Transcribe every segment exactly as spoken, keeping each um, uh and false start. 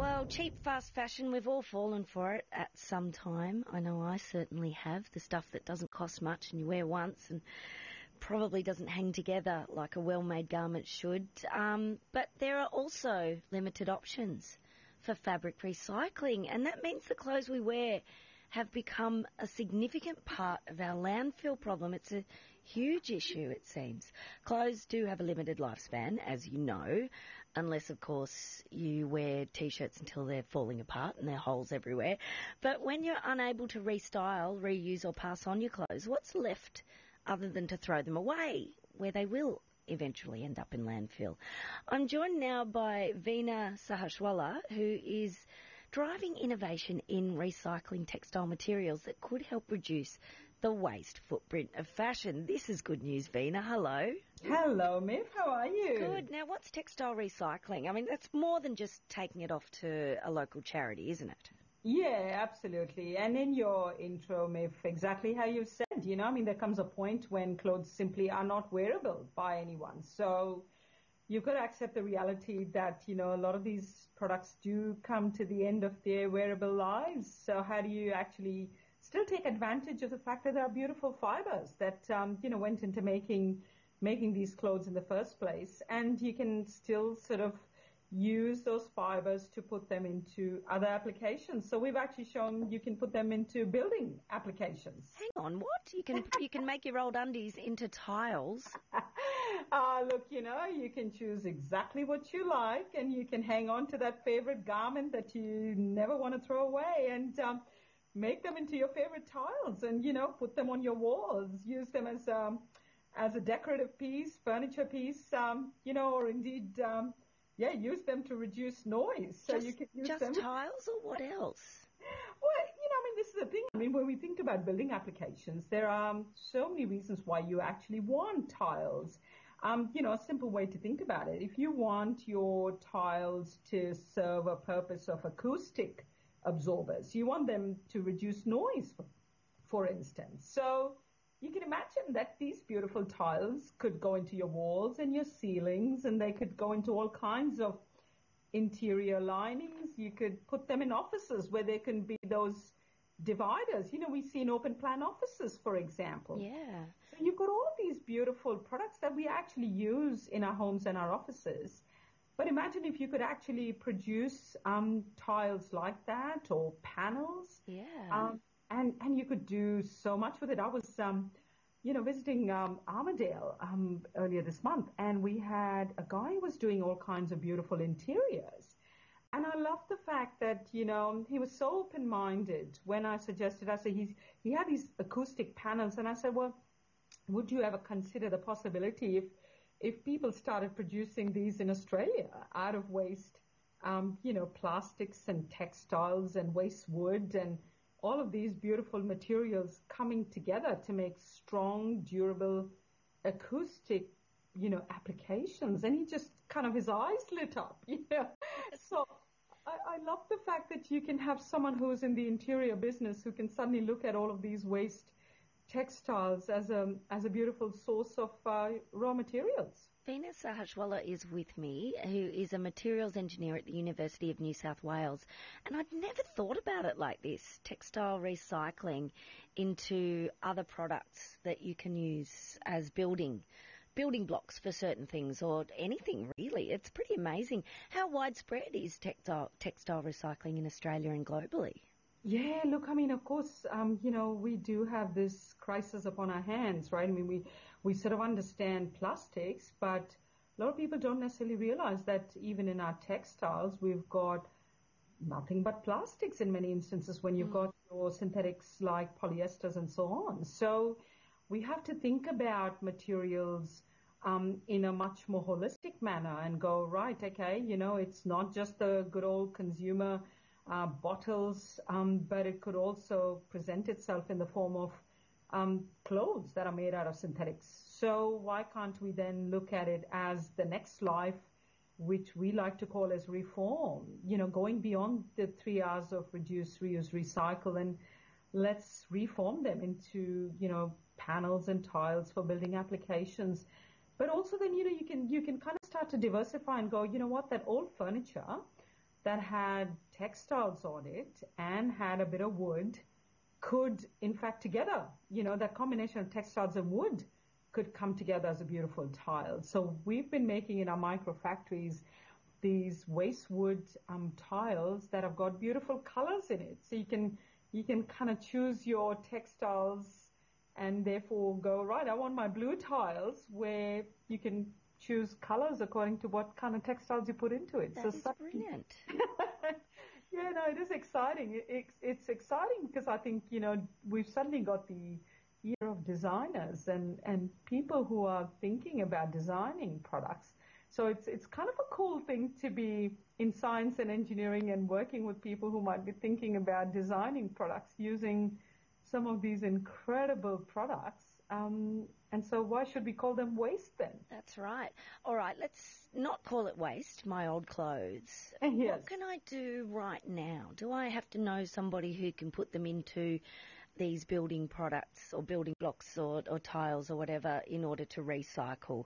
Well, cheap fast fashion, we've all fallen for it at some time. I know I certainly have. The stuff that doesn't cost much and you wear once and probably doesn't hang together like a well-made garment should. Um, but there are also limited options for fabric recycling, and that means the clothes we wear have become a significant part of our landfill problem. It's a huge issue, it seems. Clothes do have a limited lifespan, as you know, unless, of course, you wear T-shirts until they're falling apart and there are holes everywhere. But when you're unable to restyle, reuse or pass on your clothes, what's left other than to throw them away, where they will eventually end up in landfill? I'm joined now by Veena Sahajwalla, who is driving innovation in recycling textile materials that could help reduce the waste footprint of fashion. This is good news, Veena. Hello. Hello, Miff. How are you? Good. Now, what's textile recycling? I mean, that's more than just taking it off to a local charity, isn't it? Yeah, absolutely. And in your intro, Miff, exactly how you said, you know, I mean, there comes a point when clothes simply are not wearable by anyone. So you've got to accept the reality that, you know, a lot of these products do come to the end of their wearable lives. So how do you actually still take advantage of the fact that there are beautiful fibers that, um, you know, went into making making these clothes in the first place? And you can still sort of use those fibers to put them into other applications. So we've actually shown you can put them into building applications. Hang on, what? You can you can make your old undies into tiles? Ah, uh, look, you know, you can choose exactly what you like, and you can hang on to that favorite garment that you never want to throw away, and um, make them into your favorite tiles, and you know, put them on your walls. Use them as um, as a decorative piece, furniture piece, um, you know, or indeed, um, yeah, use them to reduce noise. So just, you can use just them. tiles, or what else? Well, you know, I mean, this is the thing. I mean, when we think about building applications, there are so many reasons why you actually want tiles. Um, you know, a simple way to think about it. If you want your tiles to serve a purpose of acoustic absorbers, you want them to reduce noise, for, for instance. So you can imagine that these beautiful tiles could go into your walls and your ceilings, and they could go into all kinds of interior linings. You could put them in offices where there can be those dividers. You know, we see in open plan offices, for example. Yeah. So you've got all these beautiful products that we actually use in our homes and our offices. But imagine if you could actually produce um, tiles like that, or panels. Yeah. Um, and, and you could do so much with it. I was, um, you know, visiting um, Armadale um, earlier this month, and we had a guy who was doing all kinds of beautiful interiors. And I love the fact that, you know, he was so open-minded when I suggested, I said, he's, he had these acoustic panels, and I said, well, would you ever consider the possibility if, if people started producing these in Australia out of waste, um, you know, plastics and textiles and waste wood and all of these beautiful materials coming together to make strong, durable, acoustic, you know, applications? And he just kind of, his eyes lit up, you know. So I, I love the fact that you can have someone who's in the interior business who can suddenly look at all of these waste textiles as a, as a beautiful source of uh, raw materials. Veena Sahajwalla is with me, who is a materials engineer at the University of New South Wales. And I'd never thought about it like this, textile recycling into other products that you can use as building building blocks for certain things, or anything really. It's pretty amazing. How widespread is textile, textile recycling in Australia and globally? Yeah, look, I mean, of course, um, you know, we do have this crisis upon our hands, right? I mean, we, we sort of understand plastics, but a lot of people don't necessarily realize that even in our textiles, we've got nothing but plastics in many instances when you've mm. got your synthetics like polyesters and so on. So we have to think about materials um, in a much more holistic manner and go, right, okay, you know, it's not just the good old consumer Uh, bottles, um, but it could also present itself in the form of um, clothes that are made out of synthetics. So why can't we then look at it as the next life, which we like to call as reform, you know, going beyond the three R's of reduce, reuse, recycle, and let's reform them into, you know, panels and tiles for building applications. But also then, you know, you can, you can kind of start to diversify and go, you know what, that old furniture, that had textiles on it and had a bit of wood could, in fact, together, you know, that combination of textiles and wood could come together as a beautiful tile. So we've been making in our micro factories these waste wood um, tiles that have got beautiful colors in it. So you can you can kind of choose your textiles and therefore go, right, I want my blue tiles, where you can choose colors according to what kind of textiles you put into it. That so is some, brilliant. Yeah, no, it is exciting. It, it's, it's exciting because I think, you know, we've suddenly got the year of designers and, and people who are thinking about designing products. So it's it's kind of a cool thing to be in science and engineering and working with people who might be thinking about designing products using some of these incredible products. Um, and so why should we call them waste then? That's right. All right, let's not call it waste, my old clothes. Yes. What can I do right now? Do I have to know somebody who can put them into these building products or building blocks or, or tiles or whatever in order to recycle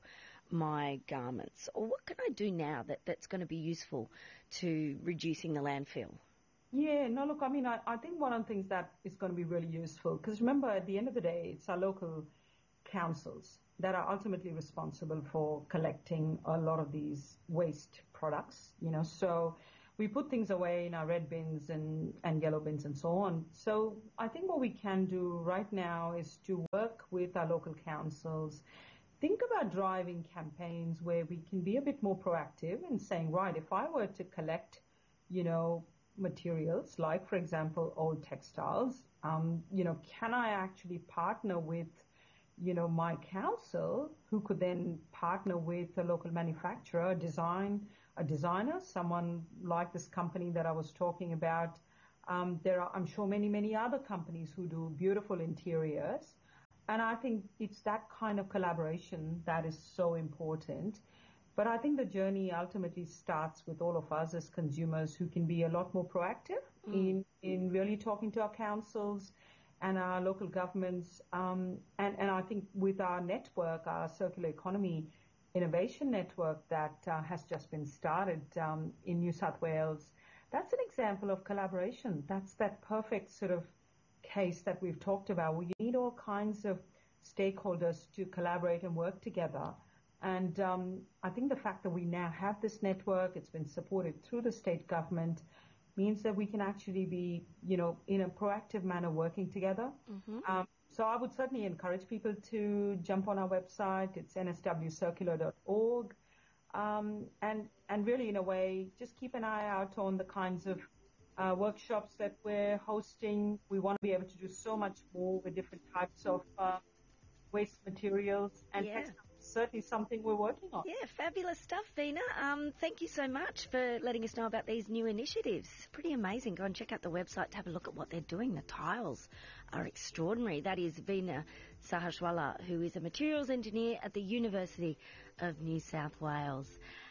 my garments? Or what can I do now that, that's going to be useful to reducing the landfill? Yeah, no, look, I mean, I, I think one of the things that is going to be really useful, because remember, at the end of the day, it's our local councils that are ultimately responsible for collecting a lot of these waste products, you know, so we put things away in our red bins and, and yellow bins and so on. So I think what we can do right now is to work with our local councils, think about driving campaigns where we can be a bit more proactive and saying, right, if I were to collect, you know, materials like, for example, old textiles, um, you know, can I actually partner with, you know, my council, who could then partner with a local manufacturer, design, a designer, someone like this company that I was talking about. Um, there are, I'm sure, many, many other companies who do beautiful interiors. And I think it's that kind of collaboration that is so important. But I think the journey ultimately starts with all of us as consumers who can be a lot more proactive mm. in, in really talking to our councils and our local governments. Um, and, and I think with our network, our circular economy innovation network that uh, has just been started um, in New South Wales, that's an example of collaboration. That's that perfect sort of case that we've talked about, where you need all kinds of stakeholders to collaborate and work together. And um, I think the fact that we now have this network, it's been supported through the state government, means that we can actually be, you know, in a proactive manner working together. Mm-hmm. Um, so I would certainly encourage people to jump on our website. It's n s w circular dot org. Um, and, and really, in a way, just keep an eye out on the kinds of uh, workshops that we're hosting. We want to be able to do so much more with different types of uh, waste materials, and yeah. textiles is certainly something we're working on. Yeah, fabulous stuff, Veena. Um, thank you so much for letting us know about these new initiatives. Pretty amazing. Go and check out the website to have a look at what they're doing. The tiles are extraordinary. That is Veena Sahajwalla, who is a materials engineer at the University of New South Wales.